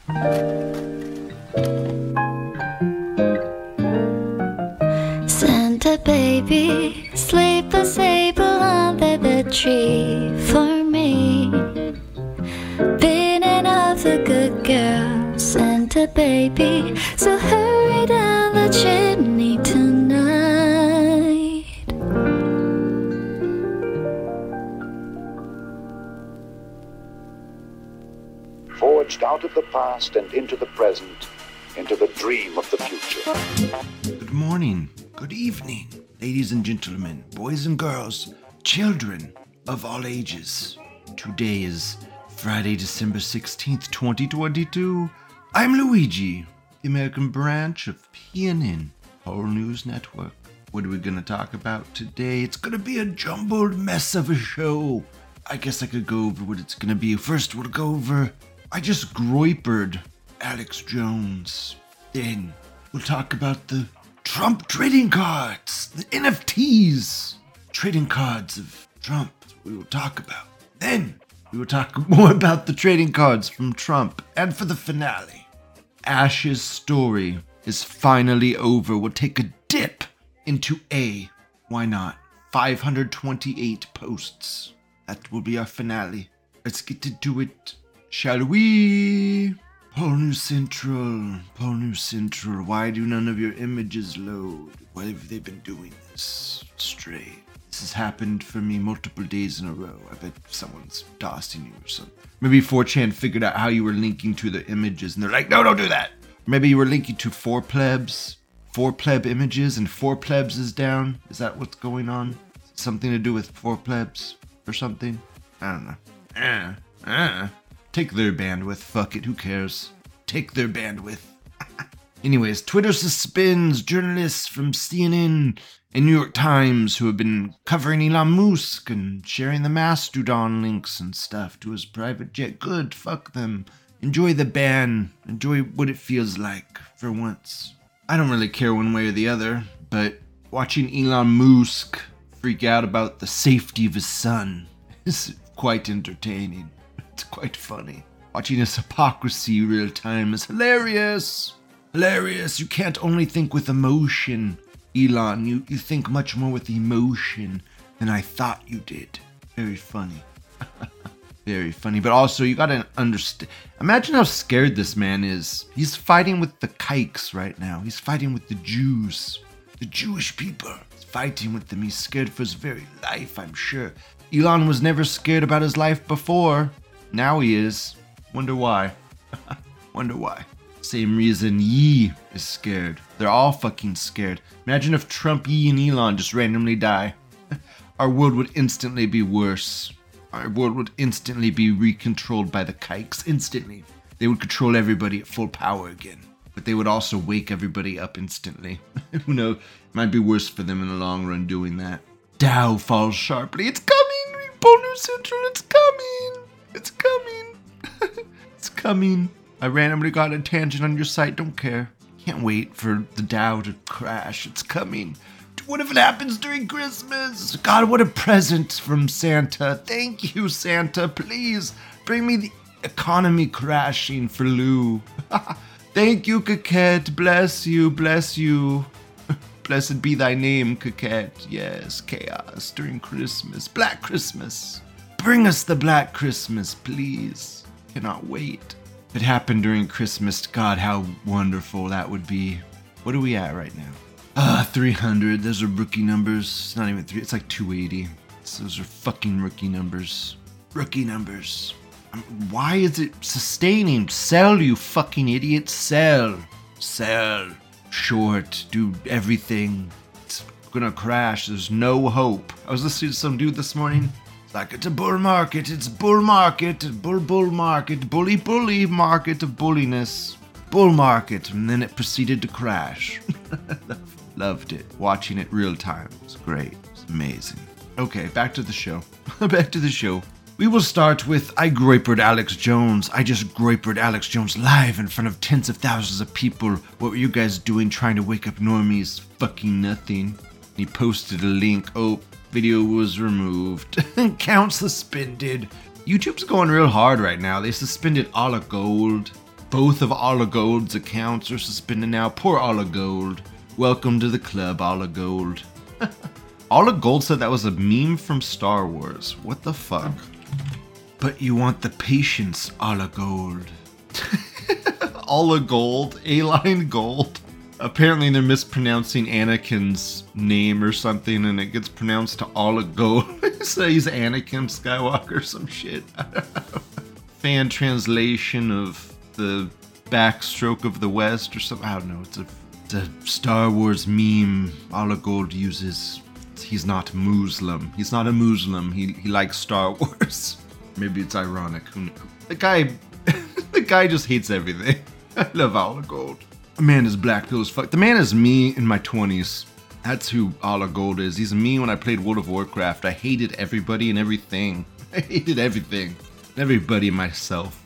Santa baby, sleep a sable under the tree for me. Been enough a good girl, Santa baby, so hurry down the chimney tonight. Forged out of the past and into the present, into the dream of the future. Good morning, good evening, ladies and gentlemen, boys and girls, children of all ages. Today is Friday, December 16th, 2022. I'm Luigi, the American branch of PNN, Whole News Network. What are we going to talk about today? It's going to be a jumbled mess of a show. I guess I could go over what it's going to be. First, we'll go over, I just groipered Alex Jones. Then, we'll talk about the Trump trading cards, the NFTs, trading cards of Trump. That's what we will talk about. Then, we will talk more about the trading cards from Trump. And for the finale, Ash's story is finally over. We'll take a dip into why not, 528 posts. That will be our finale. Let's get into it, shall we? Pole News Central, why do none of your images load? Why have they been doing this? Straight. This has happened for me multiple days in a row. I bet someone's tossing you or something. Maybe 4chan figured out how you were linking to the images and they're like, no, don't do that. Maybe you were linking to 4plebs, 4pleb images, and 4plebs is down. Is that what's going on? Something to do with 4plebs or something? I don't know. Take their bandwidth. Fuck it. Who cares? Take their bandwidth. Anyways, Twitter suspends journalists from CNN and New York Times who have been covering Elon Musk and sharing the Mastodon links and stuff to his private jet. Good. Fuck them. Enjoy the ban. Enjoy what it feels like for once. I don't really care one way or the other, but watching Elon Musk freak out about the safety of his son is quite entertaining. It's quite funny. Watching his hypocrisy real time is hilarious. Hilarious. You can't only think with emotion, Elon. You think much more with emotion than I thought you did. Very funny. Very funny. But also, you gotta understand. Imagine how scared this man is. He's fighting with the kikes right now. He's fighting with the Jews. The Jewish people. He's fighting with them. He's scared for his very life, I'm sure. Elon was never scared about his life before. Now he is. Wonder why. Wonder why. Same reason Yi is scared. They're all fucking scared. Imagine if Trump, Yi, and Elon just randomly die. Our world would instantly be worse. Our world would instantly be recontrolled by the kikes. Instantly. They would control everybody at full power again. But they would also wake everybody up instantly. Who knows? It might be worse for them in the long run doing that. Dow falls sharply. It's coming! Pole News Central, it's coming! It's coming! It's coming. I randomly got a tangent on your site, don't care. Can't wait for the Dow to crash. It's coming. What if it happens during Christmas? God, what a present from Santa. Thank you, Santa. Please bring me the economy crashing for Lou. Thank you, Coquette. Bless you, bless you. Blessed be thy name, Coquette. Yes, chaos during Christmas. Black Christmas. Bring us the Black Christmas, please. Cannot wait. If it happened during Christmas, God, how wonderful that would be. What are we at right now? 300. Those are rookie numbers. It's not even 3. It's like 280. Those are fucking rookie numbers. Rookie numbers. Why is it sustaining? Sell, you fucking idiot. Sell. Sell. Short. Do everything. It's gonna crash. There's no hope. I was listening to some dude this morning. It's like, it's a bull market. It's bull market. Bull market. Bully market of bulliness. Bull market. And then it proceeded to crash. Loved it. Watching it real time. It's great. It's amazing. Okay, back to the show. Back to the show. We will start with I groipered Alex Jones. I just groipered Alex Jones live in front of tens of thousands of people. What were you guys doing trying to wake up normies? Fucking nothing. He posted a link. Oh, video was removed. Account suspended. YouTube's going real hard right now. They suspended Alla Gold. Both of Olagold's accounts are suspended now. Poor Olagold. Welcome to the club, Olagold. Olagold said that was a meme from Star Wars. What the fuck? But you want the patience, Olagold. Olagold, A-line gold. Apparently they're mispronouncing Anakin's name or something, and it gets pronounced to Olagold. So he's Anakin Skywalker or some shit. Fan translation of the backstroke of the West or something. I don't know. It's a Star Wars meme Olagold uses. He's not Muslim. He's not a Muslim. He likes Star Wars. Maybe it's ironic. Who knows? The guy just hates everything. I love Olagold. The man is black pill as fuck. The man is me in my 20s. That's who Olagold is. He's me when I played World of Warcraft. I hated everybody and everything. I hated everything. Everybody and myself.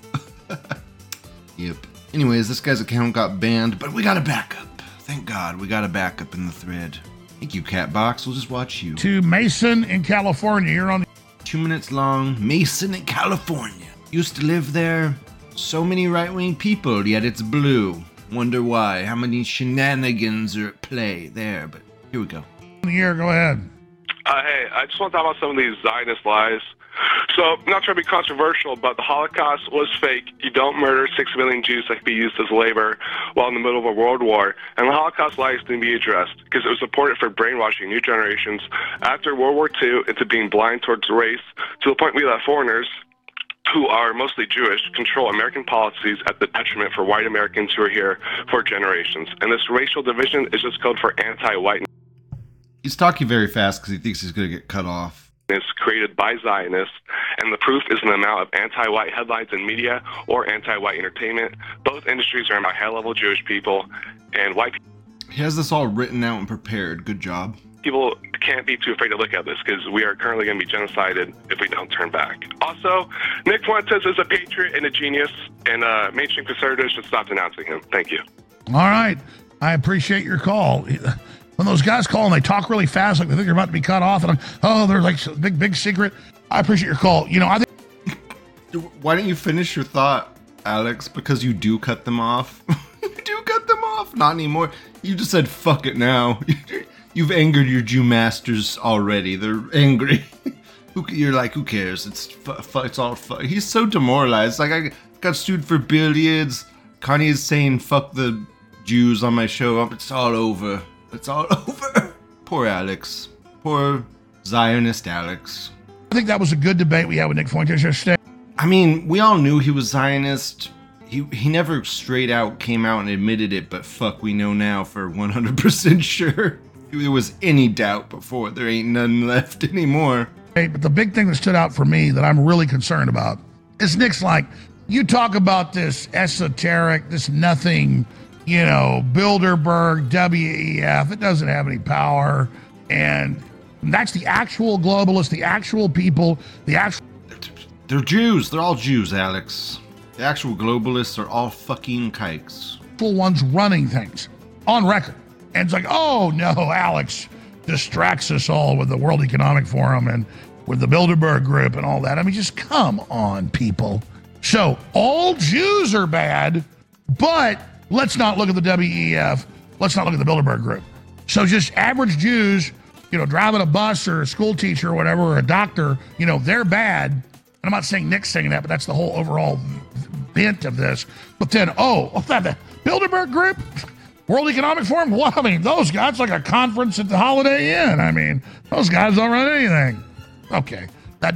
Yep. Anyways, this guy's account got banned, but we got a backup. Thank God, we got a backup in the thread. Thank you, Catbox. We'll just watch you. To Mason in California. You're on 2 minutes long. Mason in California. Used to live there. So many right-wing people, yet it's blue. Wonder why. How many shenanigans are at play there? But here we go. the air. Go ahead. Hey, I just want to talk about some of these Zionist lies. So, not trying to be controversial, but the Holocaust was fake. You don't murder 6 million Jews that could be used as labor while in the middle of a world war. And the Holocaust lies didn't be addressed because it was important for brainwashing new generations after World War II into being blind towards race, to the point we let foreigners who are mostly Jewish control American policies at the detriment for white Americans who are here for generations. And this racial division is just code for anti-whiteness. He's talking very fast because he thinks he's going to get cut off. Is created by Zionists, and the proof is in the amount of anti-white headlines in media or anti-white entertainment. Both industries are about high-level Jewish people, and white people. He has this all written out and prepared. Good job. People can't be too afraid to look at this because we are currently going to be genocided if we don't turn back. Also, Nick Fuentes is a patriot and a genius, and mainstream conservatives should stop denouncing him. Thank you. All right. I appreciate your call. When those guys call and they talk really fast, like they think they're about to be cut off, and they're like big secret. I appreciate your call. You know, I think. Why don't you finish your thought, Alex? Because you do cut them off. You do cut them off. Not anymore. You just said "fuck it" now. You've angered your Jew masters already. They're angry. You're like, who cares? It's all fun. He's so demoralized. Like, I got sued for billions. Kanye's saying "fuck the Jews" on my show. It's all over. It's all over. Poor Alex. Poor Zionist Alex. I think that was a good debate we had with Nick Fuentes yesterday. I mean, we all knew he was Zionist. He never straight out came out and admitted it, but fuck, we know now for 100% sure. If there was any doubt before, there ain't none left anymore. Hey, but the big thing that stood out for me that I'm really concerned about is Nick's like, you talk about this esoteric, this nothing, you know, Bilderberg, WEF, it doesn't have any power. And that's the actual globalists, the actual people, the actual... They're Jews. They're all Jews, Alex. The actual globalists are all fucking kikes. ones running things on record. And it's like, oh no, Alex distracts us all with the World Economic Forum and with the Bilderberg Group and all that. I mean, just come on, people. So all Jews are bad, but let's not look at the WEF. Let's not look at the Bilderberg Group. So just average Jews, you know, driving a bus or a school teacher or whatever, or a doctor, you know, they're bad. And I'm not saying Nick's saying that, but that's the whole overall bent of this. But then, the Bilderberg Group, World Economic Forum, well, I mean, those guys, like a conference at the Holiday Inn. I mean, those guys don't run anything. Okay, that.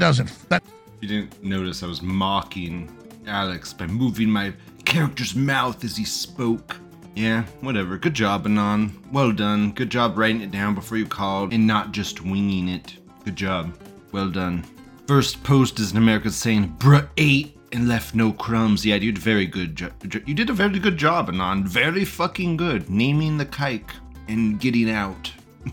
You didn't notice I was mocking Alex by moving my character's mouth as he spoke. Yeah, whatever. Good job, Anon. Well done. Good job writing it down before you called and not just winging it. Good job. Well done. First post is an American saying, bruh ate and left no crumbs. Yeah, you did very good. You did a very good job, Anon. Very fucking good. Naming the kike and getting out.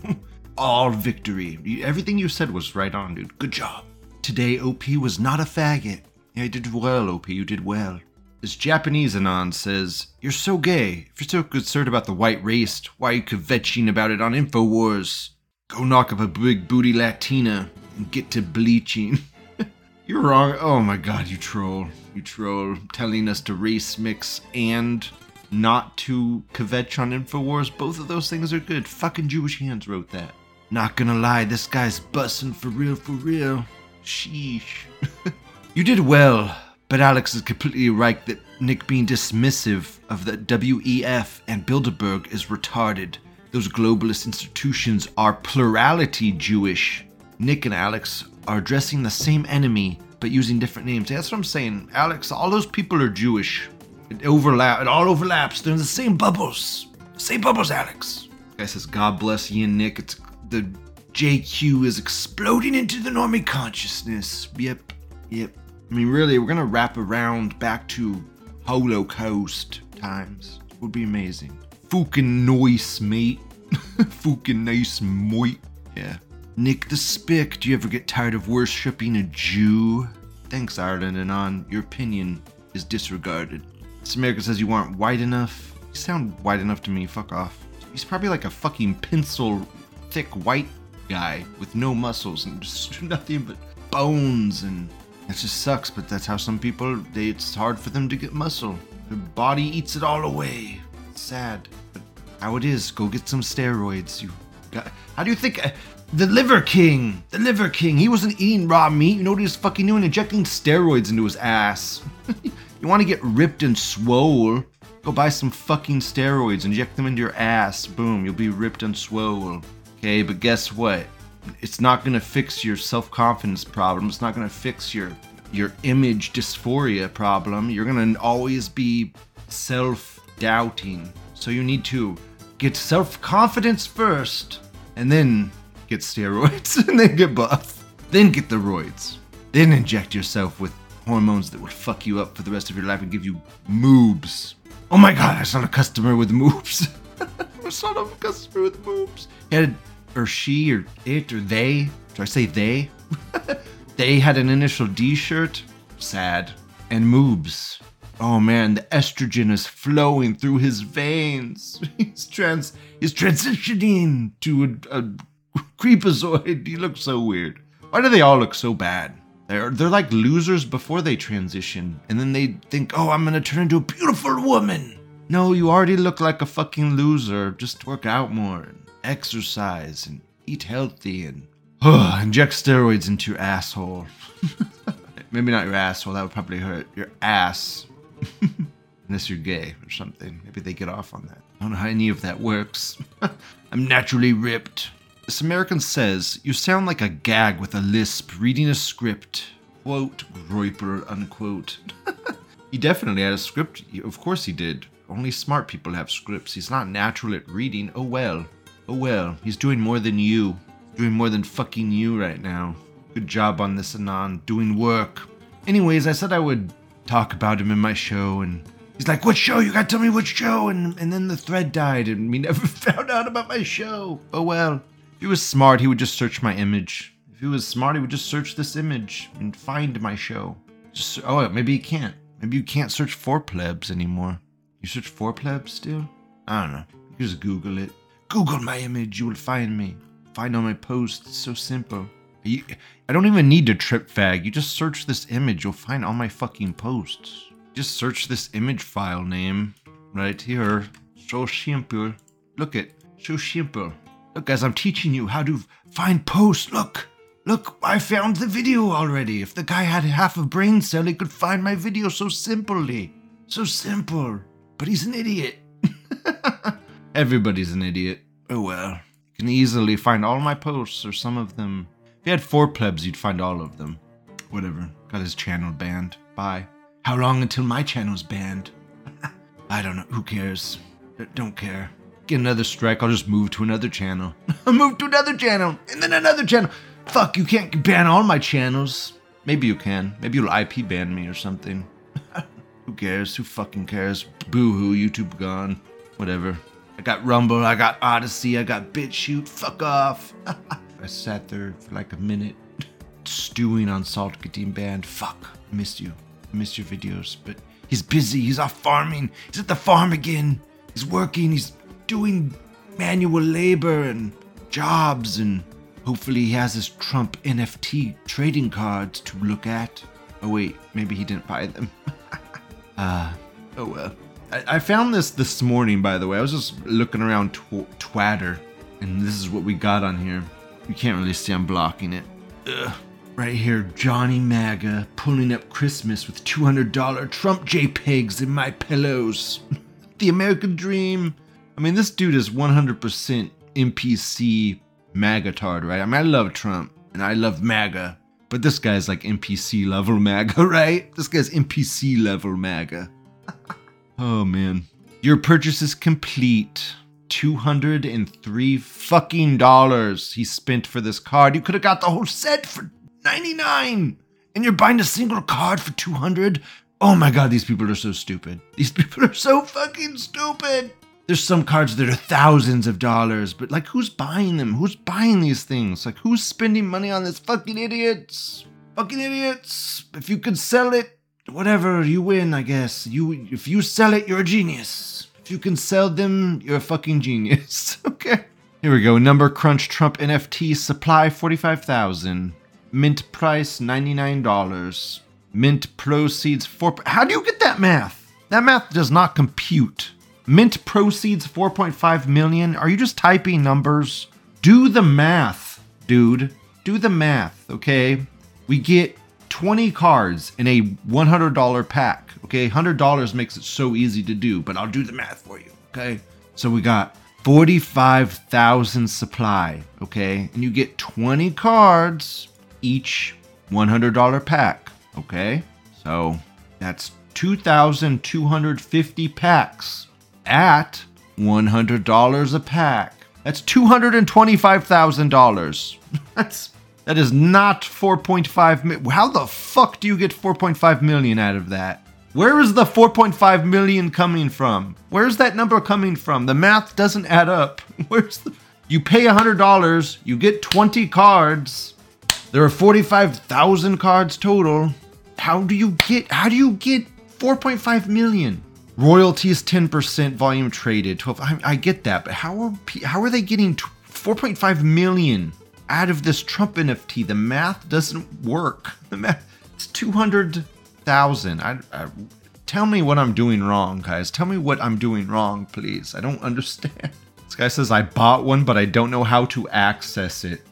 All victory. Everything you said was right on, dude. Good job. Today, OP was not a faggot. Yeah, you did well, OP. You did well. This Japanese Anon says, you're so gay. If you're so concerned about the white race, why are you kvetching about it on InfoWars? Go knock up a big booty Latina and get to bleaching. You're wrong. Oh my god, you troll. You troll. Telling us to race mix and not to kvetch on InfoWars. Both of those things are good. Fucking Jewish Hands wrote that. Not gonna lie, this guy's bussin' for real, for real. Sheesh. You did well, but Alex is completely right that Nick being dismissive of the WEF and Bilderberg is retarded. Those globalist institutions are plurality Jewish. Nick and Alex are addressing the same enemy, but using different names. That's what I'm saying. Alex, all those people are Jewish. It all overlaps. They're in the same bubbles. Same bubbles, Alex. This guy says, God bless you and Nick. The JQ is exploding into the normie consciousness. Yep. I mean, really, we're gonna wrap around back to Holocaust times. Would be amazing. Fucking nice, mate. Fucking nice, mate. Yeah. Nick the Spick, do you ever get tired of worshipping a Jew? Thanks, Ireland and on. Your opinion is disregarded. This America says you aren't white enough. You sound white enough to me. Fuck off. He's probably like a fucking pencil thick white guy with no muscles and just nothing but bones, and that just sucks, but that's how some people, it's hard for them to get muscle. Their body eats it all away. It's sad, but how it is. Go get some steroids. How do you think the Liver King, he wasn't eating raw meat. You know what he was fucking doing? Injecting steroids into his ass. You want to get ripped and swole? Go buy some fucking steroids, inject them into your ass. Boom, you'll be ripped and swole. Okay, but guess what? It's not gonna fix your self-confidence problem. It's not gonna fix your image dysphoria problem. You're gonna always be self-doubting. So you need to get self-confidence first, and then get steroids, and then get buff, then get the roids, then inject yourself with hormones that will fuck you up for the rest of your life and give you moobs. Oh my god, I saw a customer with moobs. I saw a customer with moobs. He had, or she, or it, or they. Do I say they? They had an initial D shirt. Sad. And moobs. Oh man, the estrogen is flowing through his veins. He's transitioning to a creepazoid. He looks so weird. Why do they all look so bad? They're like losers before they transition, and then they think, oh, I'm gonna turn into a beautiful woman. No, you already look like a fucking loser. Just work out more and exercise and eat healthy and inject steroids into your asshole. Maybe not your asshole, that would probably hurt. Your ass. Unless you're gay or something. Maybe they get off on that. I don't know how any of that works. I'm naturally ripped. This American says, you sound like a gag with a lisp reading a script. Quote, Groiper, unquote. He definitely had a script. Of course he did. Only smart people have scripts. He's not natural at reading. Oh well. Oh well. He's doing more than you. Doing more than fucking you right now. Good job on this, Anon. Doing work. Anyways, I said I would talk about him in my show, and he's like, what show? You gotta tell me which show. And then the thread died, and we never found out about my show. Oh well. If he was smart, he would just search my image. If he was smart, he would just search this image and find my show. Maybe he can't. Maybe you can't search for plebs anymore. You search for plebs still? I don't know. You just Google it. Google my image, you will find me. Find all my posts. It's so simple. I don't even need to trip fag. You just search this image, you'll find all my fucking posts. Just search this image file name right here. So simple. Look it. So simple. Look, guys, I'm teaching you how to find posts. Look, I found the video already. If the guy had half a brain cell, he could find my video so simply. So simple. But he's an idiot. Everybody's an idiot. Oh well. You can easily find all my posts, or some of them. If you had 4 plebs, you'd find all of them. Whatever. Got his channel banned. Bye. How long until my channel's banned? I don't know. Who cares? Don't care. Get another strike, I'll just move to another channel. I'll move to another channel, and then another channel. Fuck, you can't ban all my channels. Maybe you can. Maybe you'll IP ban me or something. Who cares? Who fucking cares? Boo-hoo, YouTube gone. Whatever. I got Rumble, I got Odyssey, I got BitChute. Fuck off. I sat there for like a minute, stewing on Salt getting banned. Fuck, I missed you. I missed your videos, but he's busy. He's off farming. He's at the farm again. He's working. He's doing manual labor and jobs, and Hopefully he has his Trump NFT trading cards to look at. Oh wait, maybe he didn't buy them. Oh well. I found this morning, by the way. I was just looking around Twitter, and this is what we got on here. You can't really see, I'm blocking it. Ugh. Right here, Johnny MAGA pulling up Christmas with $200 Trump JPEGs in my pillows. The American dream. I mean, this dude is 100% NPC MAGA-tard, right? I mean, I love Trump, and I love MAGA, but this guy's like NPC level MAGA, right? This guy's NPC level MAGA. Oh, man. Your purchase is complete. $203 fucking dollars he spent for this card. You could have got the whole set for $99, and you're buying a single card for $200. Oh my god, these people are so stupid. These people are so fucking stupid. There's some cards that are thousands of dollars, but like, who's buying them? Who's buying these things? Like, who's spending money on this? Fucking idiots. Fucking idiots. If you could sell it, whatever, you win, I guess. If you sell it, you're a genius. If you can sell them, you're a fucking genius. Okay. Here we go. Number Crunch Trump NFT supply 45,000. Mint price $99. Mint proceeds 4. How do you get that math? That math does not compute. Mint proceeds 4.5 million. Are you just typing numbers? Do the math, dude. Do the math, okay? We get 20 cards in a $100 pack, okay? $100 makes it so easy to do, but I'll do the math for you, okay? So we got 45,000 supply, okay? And you get 20 cards each $100 pack, okay? So that's 2,250 packs at $100 a pack. That's $225,000. That is not 4.5 million. How the fuck do you get 4.5 million out of that? Where is the 4.5 million coming from? Where's that number coming from? The math doesn't add up. You pay $100, you get 20 cards. There are 45,000 cards total. How do you get 4.5 million? Royalties 10%, volume traded 12. I get that, but how are they getting 4.5 million out of this Trump NFT? The math doesn't work. The math, it's 200,000. Tell me what I'm doing wrong, guys. Tell me what I'm doing wrong, please. I don't understand. This guy says I bought one, but I don't know how to access it.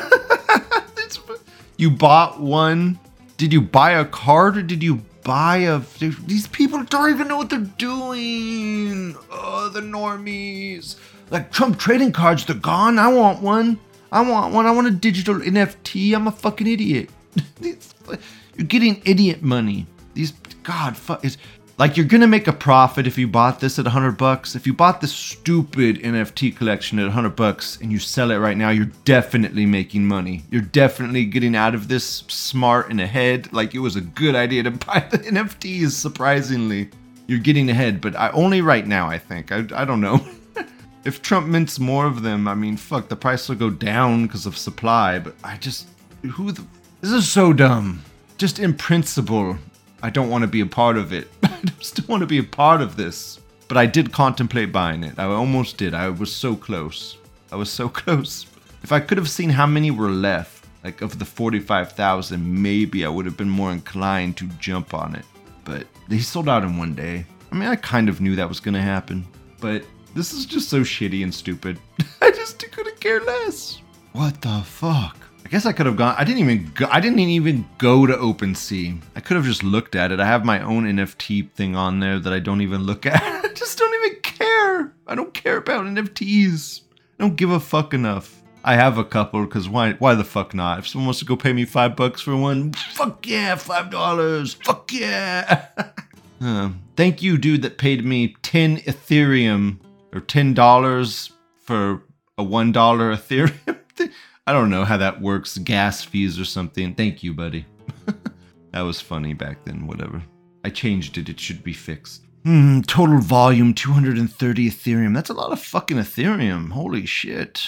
You bought one? Did you buy a card or did you buy these people don't even know what they're doing. Oh, the normies. Like Trump trading cards, they're gone. I want one. I want a digital NFT. I'm a fucking idiot. You're getting idiot money. It's like you're gonna make a profit if you bought this at $100. If you bought this stupid NFT collection at $100 and you sell it right now, you're definitely making money. You're definitely getting out of this smart and ahead. Like, it was a good idea to buy the NFTs. Surprisingly, you're getting ahead, but only right now. I think I don't know. If Trump mints more of them, I mean, fuck, the price will go down because of supply. But this is so dumb. Just in principle, I don't want to be a part of it. I just don't want to be a part of this. But I did contemplate buying it. I almost did. I was so close. If I could have seen how many were left, like of the 45,000, maybe I would have been more inclined to jump on it. But they sold out in one day. I mean, I kind of knew that was going to happen. But this is just so shitty and stupid. I just couldn't care less. What the fuck? I guess I could have gone. I didn't even go to OpenSea. I could have just looked at it. I have my own NFT thing on there that I don't even look at. I just don't even care. I don't care about NFTs. I don't give a fuck enough. I have a couple because why the fuck not? If someone wants to go pay me $5 for one, fuck yeah, $5. Fuck yeah. Thank you, dude, that paid me 10 Ethereum or $10 for a $1 Ethereum. I don't know how that works, gas fees or something. Thank you, buddy. That was funny back then, whatever. I changed it, it should be fixed. Total volume, 230 Ethereum. That's a lot of fucking Ethereum. Holy shit.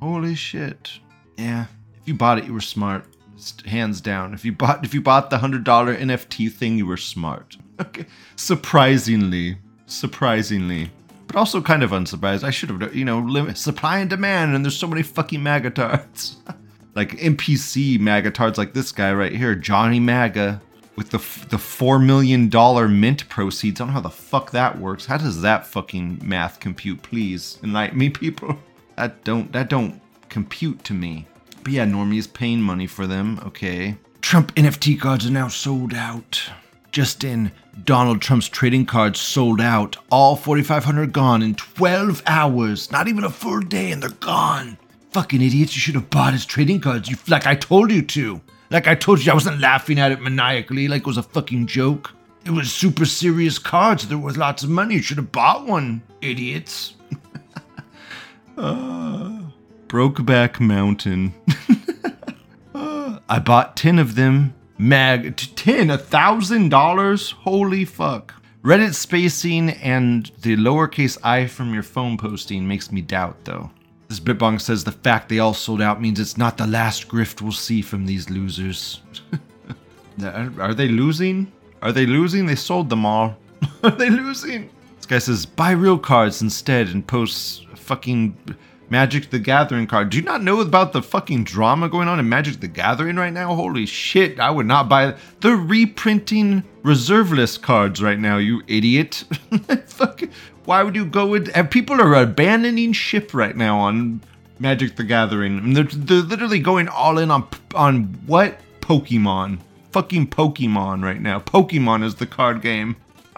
Yeah, if you bought it, you were smart. Hands down. If you bought the $100 NFT thing, you were smart. Okay. Surprisingly. But also kind of unsurprised. I should have, limit supply and demand, and there's so many fucking MAGA tards. Like NPC MAGA-tards like this guy right here, Johnny MAGA, with the $4 million mint proceeds. I don't know how the fuck that works. How does that fucking math compute? Please enlighten me, people. That don't compute to me. But yeah, Normie is paying money for them. Okay. Trump NFT cards are now sold out. Just in, Donald Trump's trading cards sold out. All 4,500 gone in 12 hours. Not even a full day and they're gone. Fucking idiots, you should have bought his trading cards. Like I told you to. Like I told you, I wasn't laughing at it maniacally like it was a fucking joke. It was super serious cards. There was lots of money. You should have bought one, idiots. Brokeback Mountain. I bought 10 of them. 10, $1,000? Holy fuck. Reddit spacing and the lowercase I from your phone posting makes me doubt, though. This Bitbong says the fact they all sold out means it's not the last grift we'll see from these losers. Are they losing? Are they losing? They sold them all. Are they losing? This guy says, buy real cards instead and posts fucking Magic the Gathering card. Do you not know about the fucking drama going on in Magic the Gathering right now? Holy shit, I would not buy it. They're reprinting reserve list cards right now, you idiot. Fucking, why would you go in? And people are abandoning ship right now on Magic the Gathering. And they're literally going all in on what? Pokemon. Fucking Pokemon right now. Pokemon is the card game.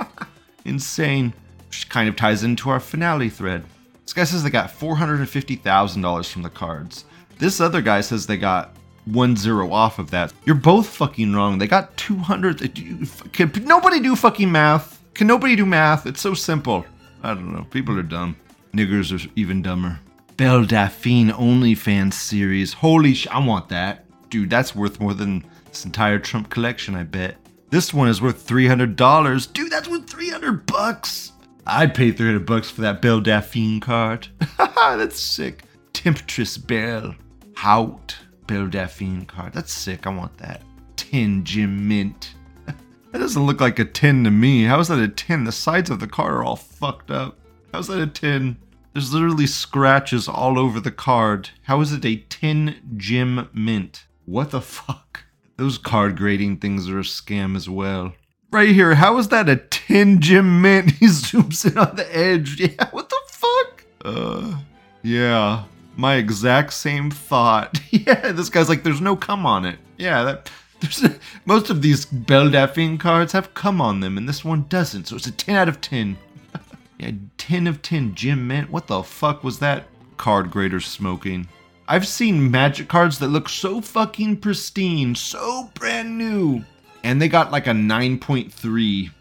Insane. Which kind of ties into our finale thread. This guy says they got $450,000 from the cards. This other guy says they got 10 off of that. You're both fucking wrong. They got 200. Can nobody do fucking math? Can nobody do math? It's so simple. I don't know. People are dumb. Niggers are even dumber. Belle Dauphine OnlyFans series. Holy I want that. Dude, that's worth more than this entire Trump collection, I bet. This one is worth $300. Dude, that's worth $300. I'd pay $300 for that Belle Dauphine card. That's sick. Temptress Belle. Hout Belle Dauphine card. That's sick. I want that. 10 Gem Mint. That doesn't look like a 10 to me. How is that a 10? The sides of the card are all fucked up. How's that a 10? There's literally scratches all over the card. How is it a 10 Gem Mint? What the fuck? Those card grading things are a scam as well. Right here, how is that a 10 Gem Mint? He zooms in on the edge. Yeah, what the fuck? Yeah, my exact same thought. Yeah, this guy's like, there's no cum on it. Yeah, most of these Belle Dauphine cards have cum on them, and this one doesn't, so it's a 10 out of 10. Yeah, 10 of 10 Gem Mint. What the fuck was that card grader smoking? I've seen Magic cards that look so fucking pristine, so brand new. And they got like a 9.3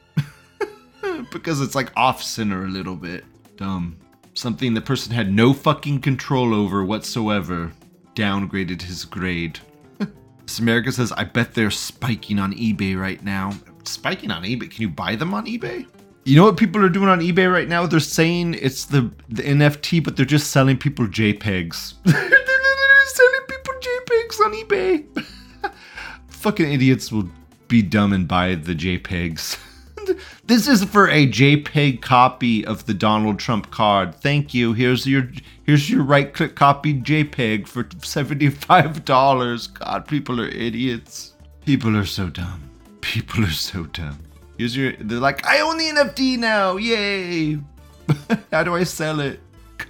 because it's like off center a little bit. Dumb. Something the person had no fucking control over whatsoever downgraded his grade. This America says, I bet they're spiking on eBay right now. Spiking on eBay? Can you buy them on eBay? You know what people are doing on eBay right now? They're saying it's the NFT, but they're just selling people JPEGs. They're literally selling people JPEGs on eBay. Fucking idiots will be dumb and buy the JPEGs. This is for a JPEG copy of the Donald Trump card. Thank you. Here's your right-click copy JPEG for $75. God, people are idiots. People are so dumb. People are so dumb. They're like, I own the NFT now. Yay. How do I sell it?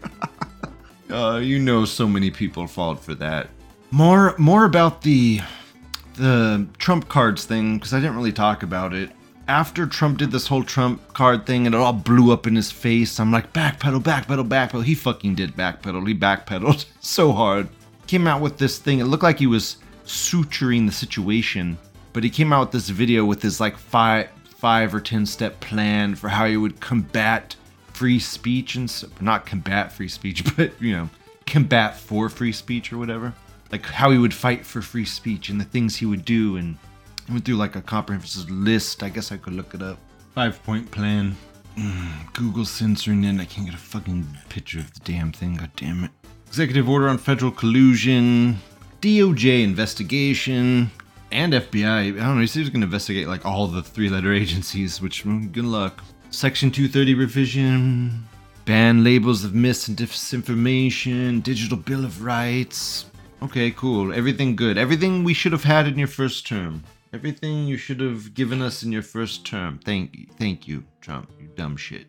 You know, so many people fall for that. More about the Trump cards thing, because I didn't really talk about it. After Trump did this whole Trump card thing and it all blew up in his face, I'm like, backpedal, backpedal, backpedal. He fucking did backpedal. He backpedaled so hard. Came out with this thing. It looked like he was suturing the situation, but he came out with this video with his like 5 or 10 step plan for how he would combat free speech and not combat free speech, but you know, combat for free speech or whatever. Like how he would fight for free speech and the things he would do, and I went through like a comprehensive list. I guess I could look it up. 5-point plan. Google censoring it. I can't get a fucking picture of the damn thing. God damn it. Executive order on federal collusion. DOJ investigation. And FBI. I don't know. He said he was going to investigate like all the 3-letter agencies, which good luck. Section 230 revision. Ban labels of mis and disinformation. Digital Bill of Rights. Okay, cool. Everything good. Everything we should have had in your first term. Everything you should have given us in your first term. Thank you, Trump. You dumb shit.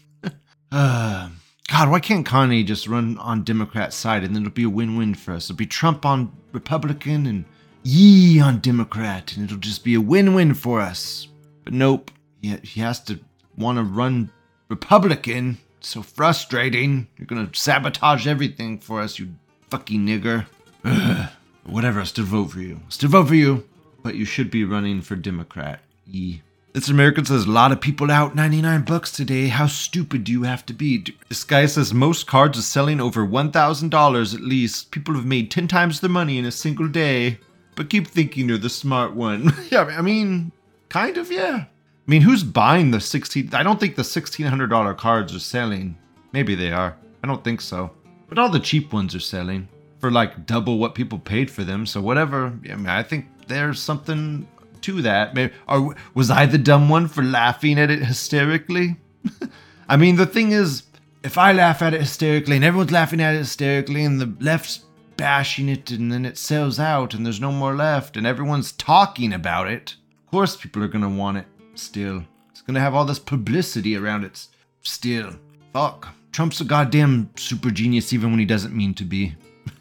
God, why can't Kanye just run on Democrat side and then it'll be a win-win for us? It'll be Trump on Republican and Yee on Democrat, and it'll just be a win-win for us. But nope, he has to want to run Republican. It's so frustrating. You're gonna sabotage everything for us, you fucking nigger. Whatever, I still vote for you. But you should be running for Democrat. Yee. This American says, a lot of people out, $99 today. How stupid do you have to be? This guy says most cards are selling over $1,000 at least. People have made 10 times their money in a single day. But keep thinking you're the smart one. Yeah, I mean, kind of, yeah. I mean, who's buying the I don't think the $1,600 cards are selling. Maybe they are. I don't think so. But all the cheap ones are selling for like double what people paid for them. So whatever. I mean, I think there's something to that. Maybe, or was I the dumb one for laughing at it hysterically? I mean, the thing is, if I laugh at it hysterically and everyone's laughing at it hysterically and the left's bashing it and then it sells out and there's no more left and everyone's talking about it, of course people are going to want it still. It's going to have all this publicity around it still. Fuck. Trump's a goddamn super genius even when he doesn't mean to be.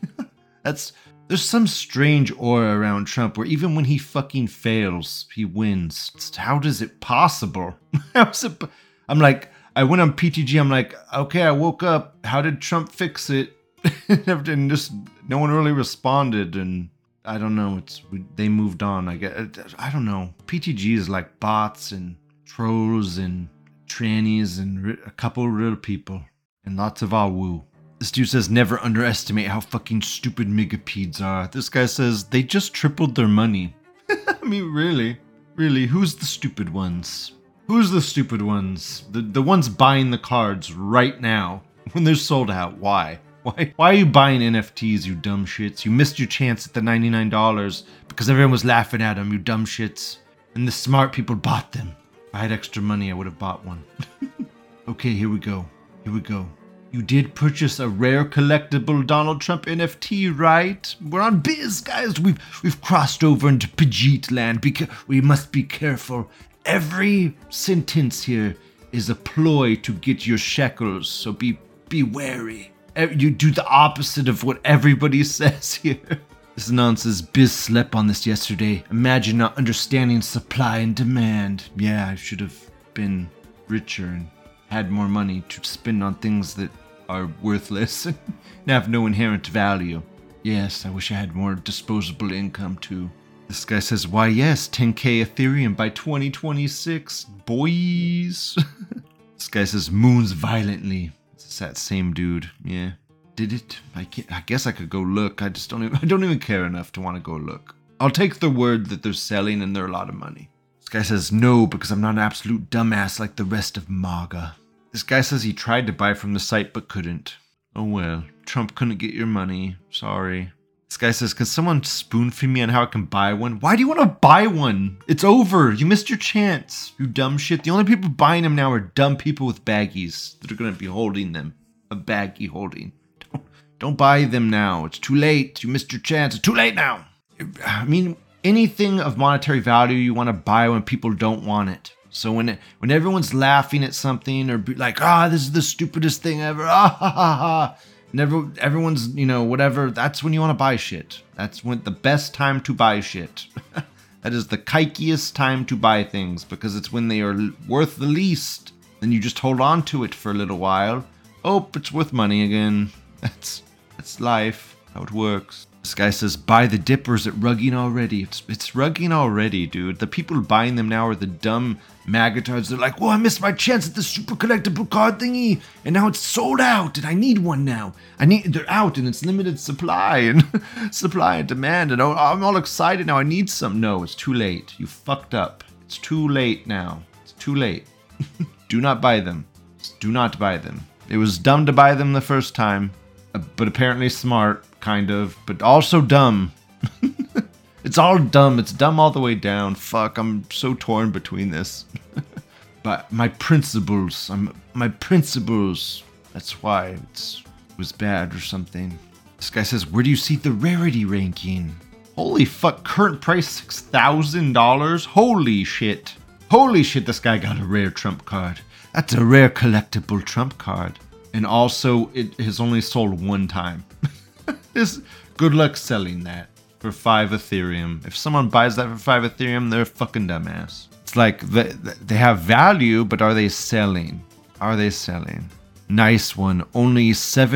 There's some strange aura around Trump where even when he fucking fails, he wins. How is it possible? I'm like, I went on PTG, I'm like, okay, I woke up. How did Trump fix it? And just no one really responded, and I don't know. They moved on. I don't know. PTG is like bots and trolls and trannies and a couple real people and lots of woo. This dude says never underestimate how fucking stupid megapeds are. This guy says they just tripled their money. I mean, really, who's the stupid ones? Who's the stupid ones? The ones buying the cards right now when they're sold out. Why? Why are you buying NFTs, you dumb shits? You missed your chance at the $99 because everyone was laughing at them, you dumb shits. And the smart people bought them. If I had extra money, I would have bought one. Okay, here we go. You did purchase a rare collectible Donald Trump NFT, right? We're on biz, guys. We've crossed over into Pajit land. We must be careful. Every sentence here is a ploy to get your shekels, so be wary. You do the opposite of what everybody says here. This nonsense. Biz slept on this yesterday. Imagine not understanding supply and demand. Yeah, I should have been richer and had more money to spend on things that are worthless and have no inherent value. Yes, I wish I had more disposable income too. This guy says, why yes, 10k Ethereum by 2026, boys. This guy says, moons violently. It's that same dude. Yeah. Did it? I guess I could go look. I don't even care enough to want to go look. I'll take the word that they're selling and they're a lot of money. This guy says no because I'm not an absolute dumbass like the rest of MAGA. This guy says he tried to buy from the site but couldn't. Oh well, Trump couldn't get your money. Sorry. This guy says, can someone spoon feed me on how I can buy one? Why do you want to buy one? It's over. You missed your chance. You dumb shit. The only people buying them now are dumb people with baggies that are going to be holding them. A baggie holding. Don't buy them now. It's too late. You missed your chance. It's too late now. I mean, anything of monetary value you want to buy when people don't want it. So when everyone's laughing at something or be like, this is the stupidest thing ever, and everyone's, whatever, that's when you want to buy shit. That's when the best time to buy shit. That is the kikiest time to buy things because it's when they are worth the least. Then you just hold on to it for a little while. Oh, it's worth money again. That's life, how it works. This guy says, buy the dippers at rugging already. It's rugging already, dude. The people buying them now are the dumb magatards. They're like, I missed my chance at the super collectible card thingy, and now it's sold out, and I need one now. They're out, and it's limited supply, and supply and demand, and I'm all excited now. I need some. No, it's too late. You fucked up. It's too late now. It's too late. Do not buy them. Do not buy them. It was dumb to buy them the first time, but apparently smart. Kind of, but also dumb. It's all dumb. It's dumb all the way down. Fuck, I'm so torn between this. But my principles. That's why it was bad or something. This guy says, where do you see the rarity ranking? Holy fuck, current price $6,000? Holy shit. Holy shit, this guy got a rare trump card. That's a rare collectible trump card. And also, it has only sold one time. Good luck selling that for 5 Ethereum. If someone buys that for 5 Ethereum, they're a fucking dumbass. It's like, they have value, but are they selling? Are they selling? Nice one. Only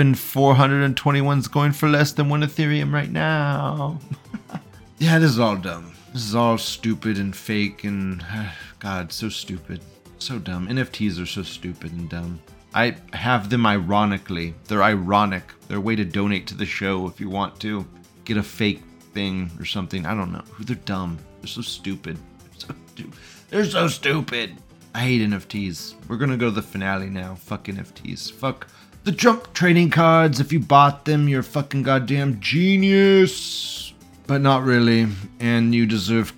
7,421's going for less than 1 Ethereum right now. Yeah, this is all dumb. This is all stupid and fake and... God, so stupid. So dumb. NFTs are so stupid and dumb. I have them ironically. They're ironic. They're a way to donate to the show if you want to. Get a fake thing or something. I don't know. They're dumb. They're so stupid. They're so stupid. I hate NFTs. We're gonna go to the finale now. Fuck NFTs. Fuck the Trump trading cards. If you bought them, you're a fucking goddamn genius. But not really. And you deserve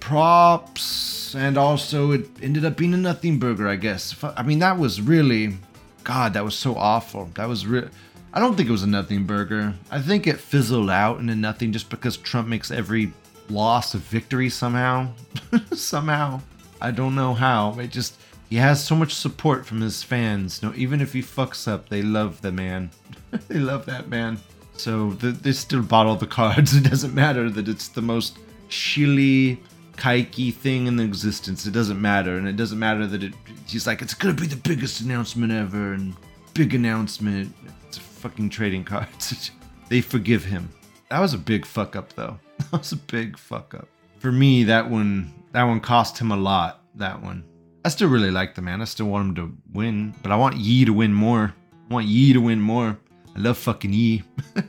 props. And also, it ended up being a nothing burger, I guess. I mean, that was really... God, that was so awful. That was real. I don't think it was a nothing burger. I think it fizzled out into nothing just because Trump makes every loss a victory somehow. Somehow. I don't know how. It just... He has so much support from his fans. No, even if he fucks up, they love the man. They love that man. So they still bought all the cards. It doesn't matter that it's the most shilly, kikey thing in existence. It doesn't matter. And it doesn't matter that he's like, it's gonna be the biggest announcement ever. And big announcement. It's fucking trading cards. They forgive him. That was a big fuck up though. That was a big fuck up. For me, that one cost him a lot. That one. I still really like the man. I still want him to win. But I want Yi to win more. I want Yi to win more. I love fucking Yi.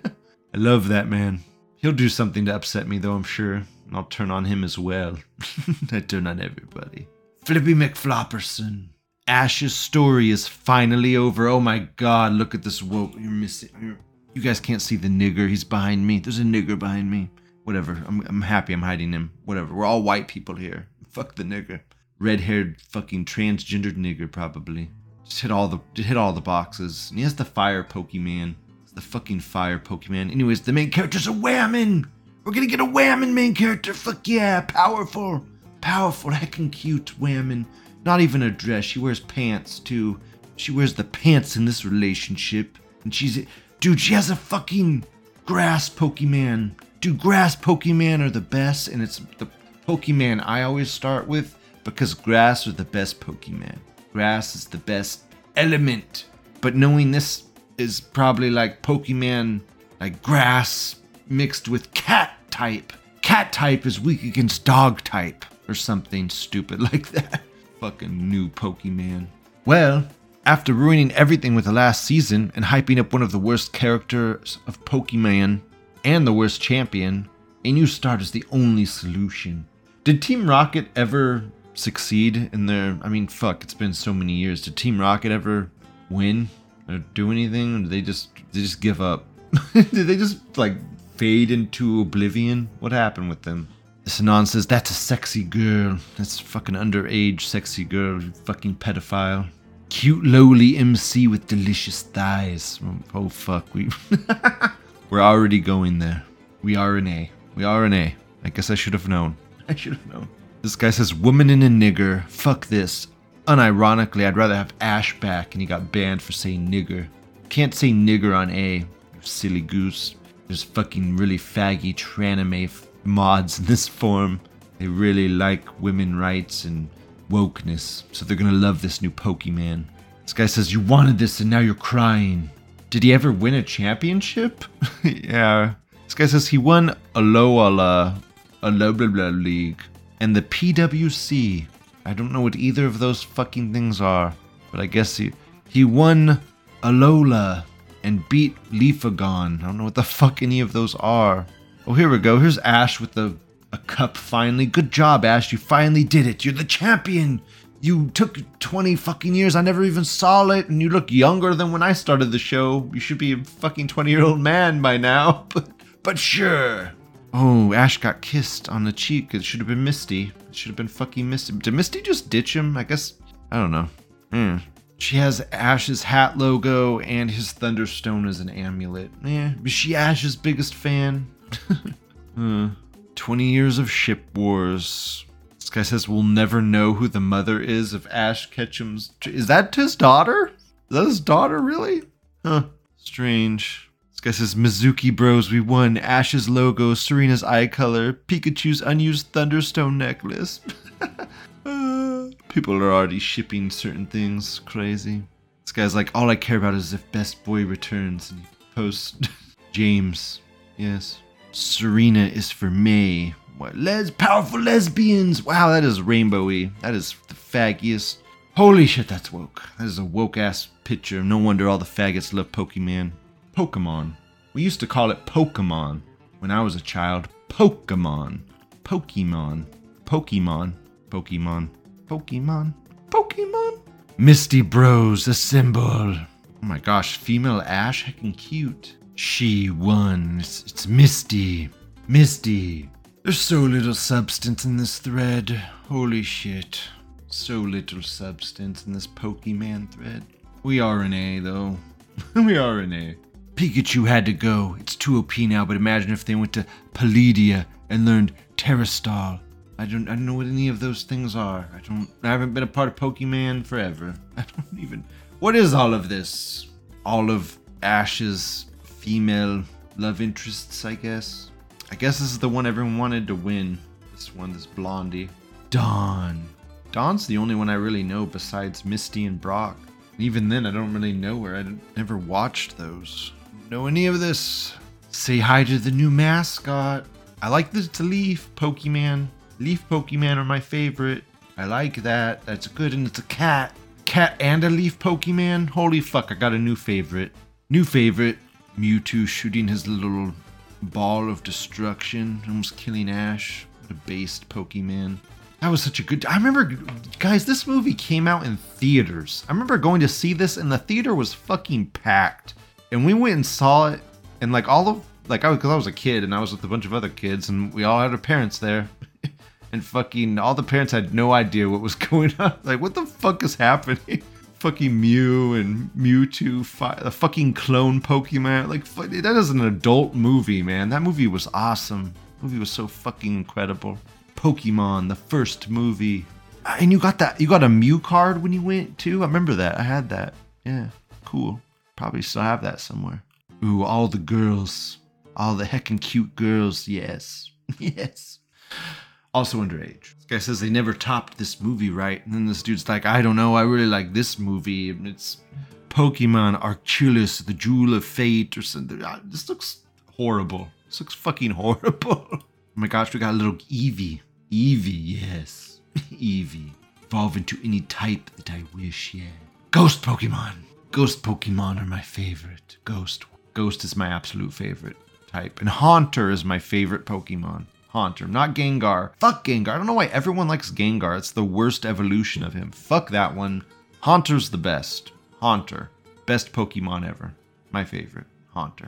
I love that man. He'll do something to upset me though, I'm sure. And I'll turn on him as well. I turn on everybody. Flippy McFlopperson. Ash's story is finally over. Oh my god, look at this woke. You're missing. You guys can't see the nigger. He's behind me. There's a nigger behind me. Whatever. I'm happy I'm hiding him. Whatever. We're all white people here. Fuck the nigger. Red-haired fucking transgendered nigger probably. Just hit all the boxes. And he has the fire Pokemon. It's the fucking fire Pokemon. Anyways, the main character's a whammon. We're gonna get a whammon main character. Fuck yeah, powerful. Powerful, heckin' cute whammon. Not even a dress. She wears pants too. She wears the pants in this relationship. And dude, she has a fucking grass Pokemon. Dude, grass Pokemon are the best. And it's the Pokemon I always start with. Because grass are the best Pokemon. Grass is the best element. But knowing this is probably like Pokemon, like grass mixed with cat type. Cat type is weak against dog type. Or something stupid like that. Fucking new Pokemon. Well, after ruining everything with the last season and hyping up one of the worst characters of Pokemon and the worst champion, a new start is the only solution. Did Team Rocket ever succeed in their... I mean, fuck, it's been so many years. Did Team Rocket ever win or do anything? Or did they just give up? Did they just, like, fade into oblivion? What happened with them? Sanan says, that's a sexy girl. That's a fucking underage sexy girl. Fucking pedophile. Cute, lowly MC with delicious thighs. Oh, fuck. We're already going there. We are an A. We are an A. I guess I should have known. I should have known. This guy says, woman and a nigger. Fuck this. Unironically, I'd rather have Ash back, and he got banned for saying nigger. Can't say nigger on A, you silly goose. There's fucking really faggy tranime mods in this form. They really like women rights and wokeness, so they're gonna love this new Pokemon. This guy says, you wanted this and now you're crying. Did he ever win a championship? Yeah. This guy says he won Alola League and the PWC. I don't know what either of those fucking things are, but I guess he won Alola and beat Leafegon. I don't know what the fuck any of those are. Oh, here we go. Here's Ash with a cup finally. Good job, Ash. You finally did it. You're the champion. You took 20 fucking years. I never even saw it, and you look younger than when I started the show. You should be a fucking 20-year-old man by now. But sure. Oh, Ash got kissed on the cheek. It should have been Misty. It should have been fucking Misty. Did Misty just ditch him? I guess, I don't know. She has Ash's hat logo and his Thunderstone as an amulet. Is she Ash's biggest fan? 20 years of ship wars. This guy says we'll never know who the mother is of Ash Ketchum's... Is that his daughter? Is that his daughter, really? Huh. Strange. This guy says, Mizuki Bros, we won. Ash's logo, Serena's eye color, Pikachu's unused Thunderstone necklace. People are already shipping certain things. Crazy. This guy's like, all I care about is if Best Boy returns. And he posts James. Yes. Serena is for May. What? Powerful lesbians. Wow, that is rainbowy. That is the faggiest. Holy shit, that's woke. That is a woke ass picture. No wonder all the faggots love Pokemon. Pokemon. We used to call it Pokemon when I was a child. Pokemon. Pokemon. Pokemon. Pokemon. Pokemon. Pokemon. Misty Bros, a symbol. Oh my gosh, female Ash, heckin' cute. She won. It's Misty. Misty. There's so little substance in this thread. Holy shit. So little substance in this Pokemon thread. We are an A, though. We are an A. Pikachu had to go. It's too OP now, but imagine if they went to Paledia and learned Terrastall. I don't know what any of those things are. I haven't been a part of Pokemon forever. I don't even... What is all of this? All of Ash's female love interests, I guess. I guess this is the one everyone wanted to win. This one, this Blondie. Dawn. Dawn's the only one I really know besides Misty and Brock. Even then, I don't really know her. I never watched those. Don't know any of this. Say hi to the new mascot. I like the Leaf Pokemon. Leaf Pokemon are my favorite. I like that. That's good, and it's a cat. Cat and a Leaf Pokemon? Holy fuck, I got a new favorite. New favorite. Mewtwo shooting his little ball of destruction, almost killing Ash. What a based Pokemon. That was such a good... I remember, guys, this movie came out in theaters. I remember going to see this, and the theater was fucking packed. And we went and saw it, and like all of... Because I was a kid, and I was with a bunch of other kids, and we all had our parents there. And fucking all the parents had no idea what was going on. Like, what the fuck is happening? Fucking Mew and Mewtwo, the fucking clone Pokemon. Like, that is an adult movie, man. That movie was awesome. The movie was so fucking incredible. Pokemon, the first movie. And you got a Mew card when you went too? I remember that. I had that. Yeah, cool. Probably still have that somewhere. Ooh, all the girls. All the heckin' cute girls. Yes. Yes. Also underage. This guy says they never topped this movie, right? And then this dude's like, I don't know, I really like this movie. It's Pokemon Archulus, the Jewel of Fate, or something. This looks horrible. This looks fucking horrible. Oh my gosh, we got a little Eevee. Eevee, yes. Eevee. Evolve into any type that I wish, yeah. Ghost Pokemon. Ghost Pokemon are my favorite. Ghost is my absolute favorite type. And Haunter is my favorite Pokemon. Haunter, not Gengar. Fuck Gengar. I don't know why everyone likes Gengar. It's the worst evolution of him. Fuck that one. Haunter's the best. Haunter. Best Pokemon ever. My favorite. Haunter.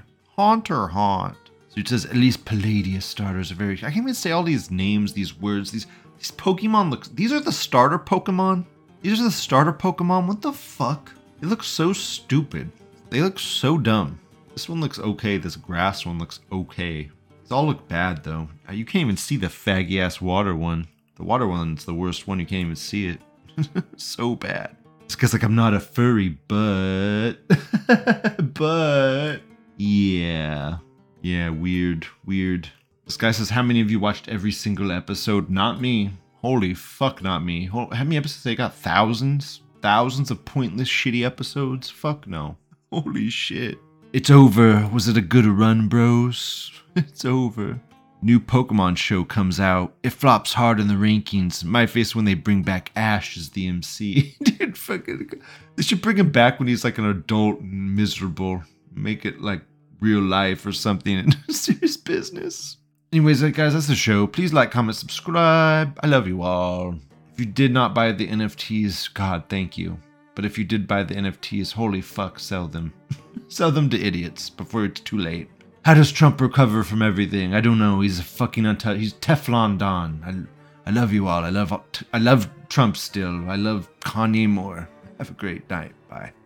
Haunt. So it says at least Palladius starters are very... I can't even say all these names, these words, these Pokemon look... These are the starter Pokemon? These are the starter Pokemon? What the fuck? They look so stupid. They look so dumb. This one looks okay. This grass one looks okay. These all look bad, though. You can't even see the faggy-ass water one. The water one's the worst one. You can't even see it. So bad. It's because, like, I'm not a furry, but... but... Yeah. Yeah, weird. This guy says, how many of you watched every single episode? Not me. Holy fuck, not me. How many episodes? They got thousands? Thousands of pointless, shitty episodes? Fuck no. Holy shit. It's over. Was it a good run, bros? It's over. New Pokemon show comes out. It flops hard in the rankings. My face when they bring back Ash as the MC. Dude, fucking... They should bring him back when he's like an adult and miserable. Make it like real life or something. Serious business. Anyways, guys, that's the show. Please like, comment, subscribe. I love you all. If you did not buy the NFTs, God, thank you. But if you did buy the NFTs, holy fuck, sell them. Sell them to idiots before it's too late. How does Trump recover from everything? I don't know. He's a fucking untouched. He's Teflon Don. I love you all. I love Trump still. I love Kanye more. Have a great night. Bye.